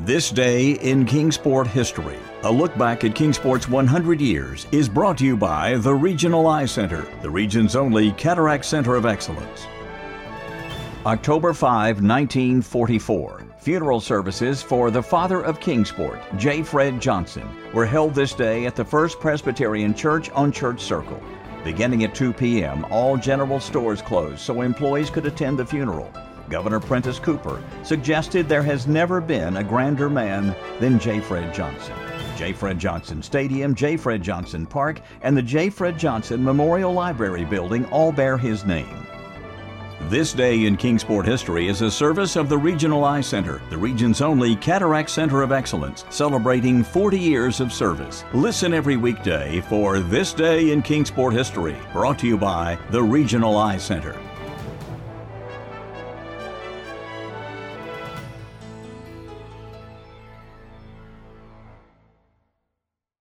This Day in Kingsport History. A look back at Kingsport's 100 years is brought to you by the Regional Eye Center, the region's only cataract center of excellence. October 5, 1944. Funeral services for the father of Kingsport, J. Fred Johnson, were held this day at the First Presbyterian Church on Church Circle. Beginning at 2 p.m., all general stores closed so employees could attend the funeral. Governor Prentice Cooper suggested there has never been a grander man than J. Fred Johnson. J. Fred Johnson Stadium, J. Fred Johnson Park, and the J. Fred Johnson Memorial Library building all bear his name. This Day in Kingsport History is a service of the Regional Eye Center, the region's only cataract center of excellence, celebrating 40 years of service. Listen every weekday for This Day in Kingsport History, brought to you by the Regional Eye Center.